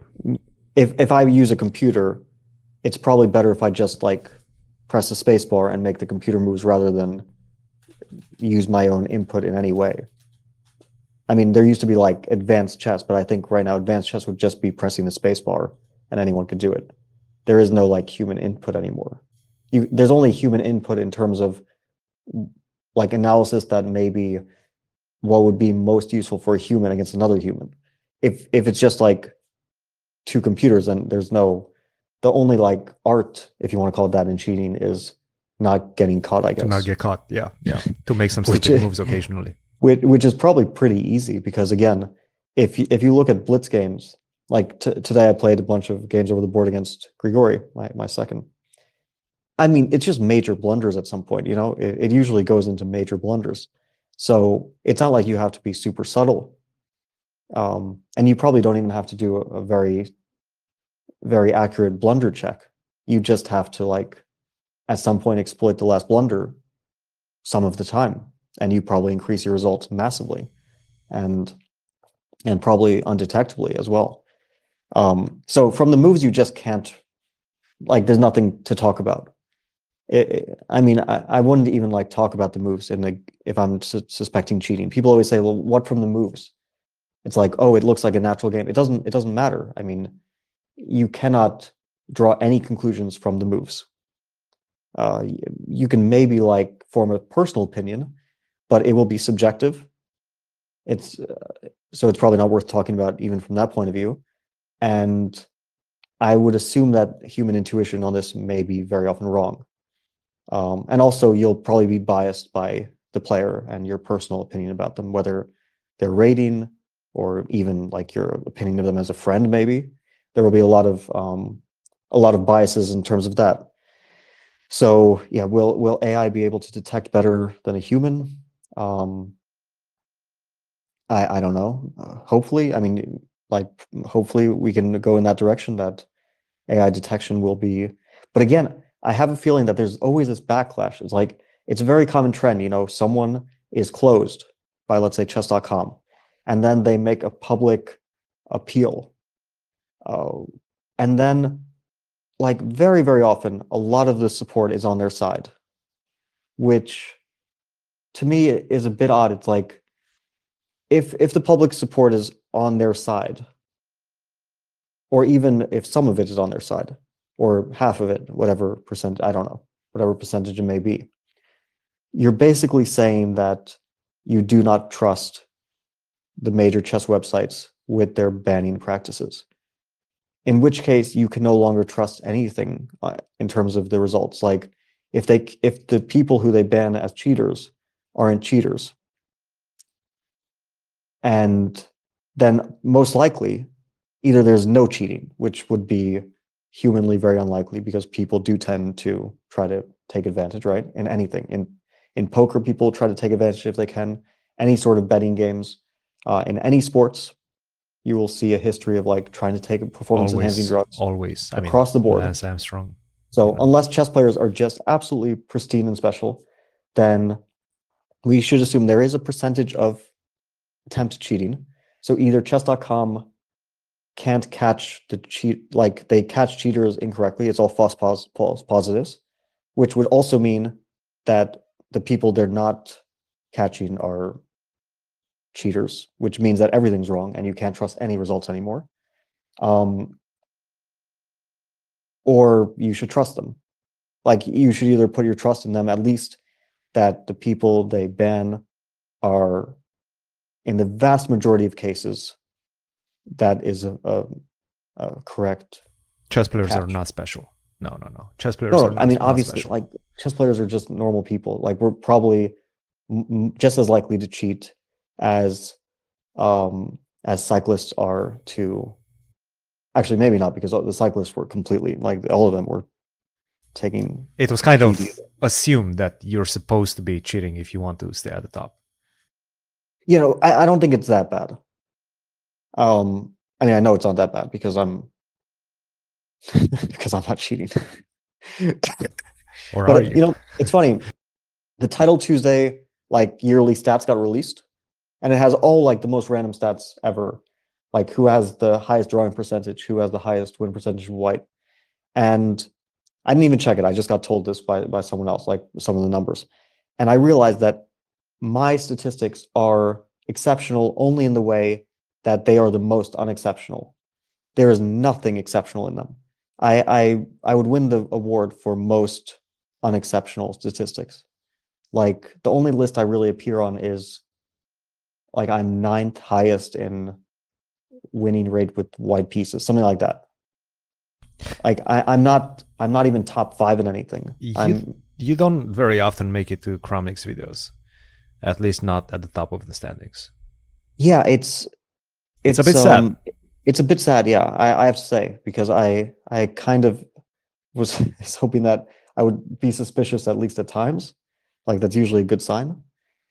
if I use a computer, it's probably better if I just like press the space bar and make the computer moves rather than use my own input in any way. I mean, there used to be like advanced chess, but I think right now advanced chess would just be pressing the space bar and anyone could do it. There is no like human input anymore. There's only human input in terms of like analysis that maybe what would be most useful for a human against another human. If it's just like two computers, then the only like art, if you want to call it that, in cheating is not getting caught, I guess. To not get caught, yeah. To make some stupid moves occasionally. Which is probably pretty easy because, again, if you look at blitz games, like today I played a bunch of games over the board against Grigori, my second. I mean, it's just major blunders at some point, you know? It usually goes into major blunders. So it's not like you have to be super subtle. And you probably don't even have to do a very, very accurate blunder check. You just have to, like, at some point exploit the last blunder some of the time, and you probably increase your results massively. And and probably undetectably as well. So from the moves, you just can't, like, there's nothing to talk about. I mean, I wouldn't even like talk about the moves if I'm suspecting cheating. People always say, well, what from the moves? It's like, oh, it looks like a natural game. It doesn't matter. I mean, you cannot draw any conclusions from the moves. You can maybe like form a personal opinion, but it will be subjective. So it's probably not worth talking about even from that point of view. And I would assume that human intuition on this may be very often wrong. And also, you'll probably be biased by the player and your personal opinion about them, whether they're rating or even like your opinion of them as a friend. Maybe there will be a lot of biases in terms of that. So yeah, will AI be able to detect better than a human? I don't know. Hopefully, I mean, like hopefully we can go in that direction, that AI detection will be. But again, I have a feeling that there's always this backlash. It's like, it's a very common trend, someone is closed by, let's say, chess.com, and then they make a public appeal. And then, like, very, very often, a lot of the support is on their side, which to me is a bit odd. It's like, if the public support is on their side, or even if some of it is on their side, or half of it, whatever percent, I don't know, whatever percentage it may be, you're basically saying that you do not trust the major chess websites with their banning practices. In which case, you can no longer trust anything in terms of the results. Like, if the people who they ban as cheaters aren't cheaters, and then most likely, either there's no cheating, which would be humanly very unlikely because people do tend to try to take advantage, right? In anything. In poker, people try to take advantage if they can. Any sort of betting games, in any sports, you will see a history of like trying to take performance-enhancing drugs always across the board. Lance Armstrong. So unless chess players are just absolutely pristine and special, then we should assume there is a percentage of attempt cheating. So either chess.com can't catch the cheat, like they catch cheaters incorrectly. It's all false positives, which would also mean that the people they're not catching are cheaters, which means that everything's wrong and you can't trust any results anymore. Or you should trust them. Like, you should either put your trust in them, at least that the people they ban are, in the vast majority of cases, that is a correct. Chess players catch. are not special. No. Chess players No, are not, I mean, not obviously, special. like, chess players are just normal people. Like, we're probably just as likely to cheat as cyclists are to. Actually, maybe not, because the cyclists were completely, like, all of them were taking. It was kind of cheating. assumed that you're supposed to be cheating if you want to stay at the top. I don't think it's that bad. I mean, I know it's not that bad because I'm not cheating. Or But are you? it's funny. The Title Tuesday like yearly stats got released, and it has all like the most random stats ever, like who has the highest drawing percentage, who has the highest win percentage of white. And I didn't even check it. I just got told this by someone else, like some of the numbers. And I realized that my statistics are exceptional only in the way that they are the most unexceptional. There is nothing exceptional in them. I would win the award for most unexceptional statistics. Like, the only list I really appear on is, like, I'm 9th highest in winning rate with white pieces, something like that. Like, I'm not even top 5 in anything. You don't very often make it to Chromix videos, at least not at the top of the standings. Yeah, it's a bit sad. It's a bit sad, yeah. I have to say, because I kind of was hoping that I would be suspicious at least at times. Like, that's usually a good sign.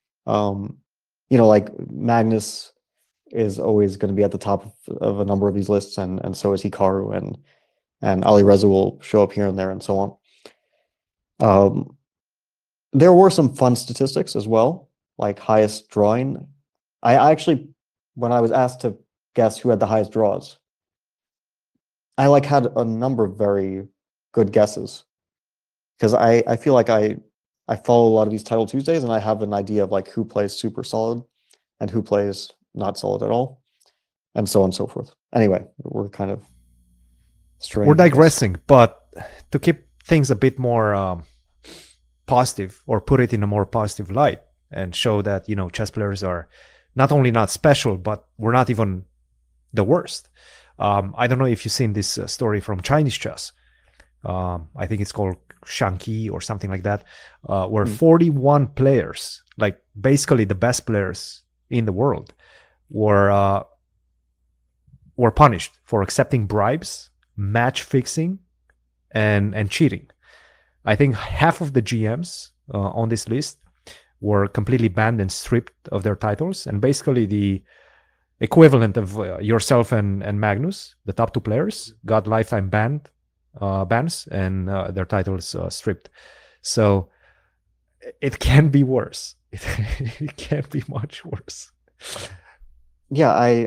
Like Magnus is always going to be at the top of a number of these lists, and so is Hikaru, and Ali Reza will show up here and there, and so on. There were some fun statistics as well, like highest drawing. I actually when I was asked to guess who had the highest draws, I like had a number of very good guesses because I feel like I follow a lot of these Title Tuesdays and I have an idea of like who plays super solid and who plays not solid at all, and so on and so forth. Anyway, we're kind of straying. We're digressing, but to keep things a bit more positive, or put it in a more positive light, and show that, you know, chess players are not only not special, but we're not even the worst. I don't know if you've seen this story from Chinese chess. I think it's called Shanqi or something like that, where 41 players, like basically the best players in the world, were punished for accepting bribes, match fixing, and cheating. I think half of the GMs on this list were completely banned and stripped of their titles, and basically the equivalent of yourself and Magnus, the top two players, got lifetime bans and their titles stripped. So it can be worse. It can be much worse. Yeah,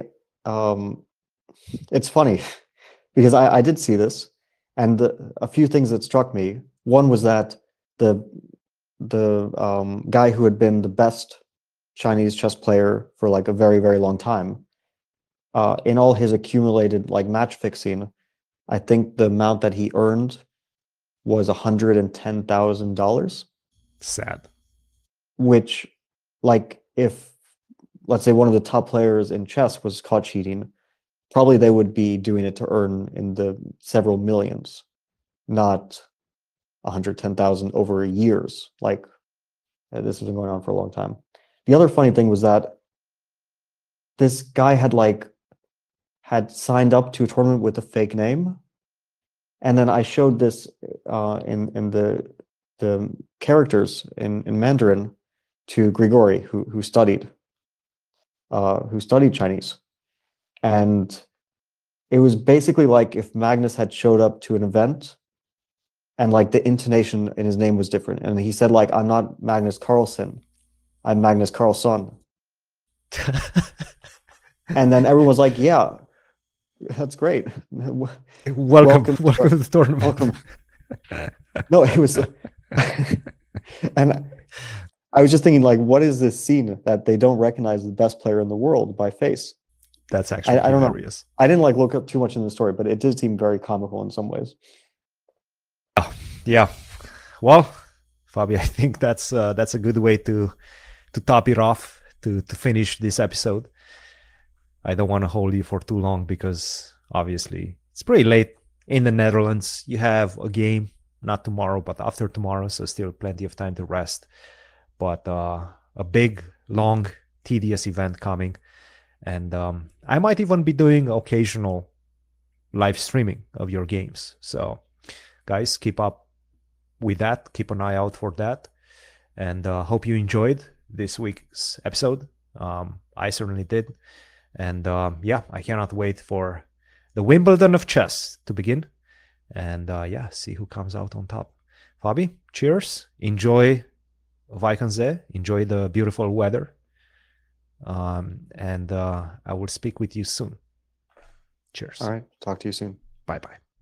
it's funny because I did see this, and a few things that struck me. One was that the guy who had been the best Chinese chess player for like a very, very long time, in all his accumulated like match fixing, I think the amount that he earned was $110,000. Sad. Which, like, if let's say one of the top players in chess was caught cheating, probably they would be doing it to earn in the several millions, not 110,000 over years. Like, this has been going on for a long time. The other funny thing was that this guy had signed up to a tournament with a fake name, and then I showed this in the characters in Mandarin to Grigori, who studied Chinese, and it was basically like if Magnus had showed up to an event and like the intonation in his name was different, and he said like, I'm not Magnus Carlsen, I'm Magnus Carlson. And then everyone was like, yeah, that's great. Welcome to the tournament. Welcome. No, it was and I was just thinking, like, what is this scene that they don't recognize the best player in the world by face? That's actually I don't know. hilarious. I didn't like look up too much in the story, but it did seem very comical in some ways. Yeah. Well, Fabi, I think that's a good way to top it off, to finish this episode. I don't want to hold you for too long because obviously it's pretty late in the Netherlands. You have a game, not tomorrow, but after tomorrow, so still plenty of time to rest. But a big, long, tedious event coming. And I might even be doing occasional live streaming of your games. So guys, keep up with that. Keep an eye out for that. And hope you enjoyed this week's episode. I certainly did. And yeah, I cannot wait for the Wimbledon of chess to begin. And yeah, see who comes out on top. Fabi, cheers. Enjoy Vaikanze. Enjoy the beautiful weather. And I will speak with you soon. Cheers. All right. Talk to you soon. Bye-bye.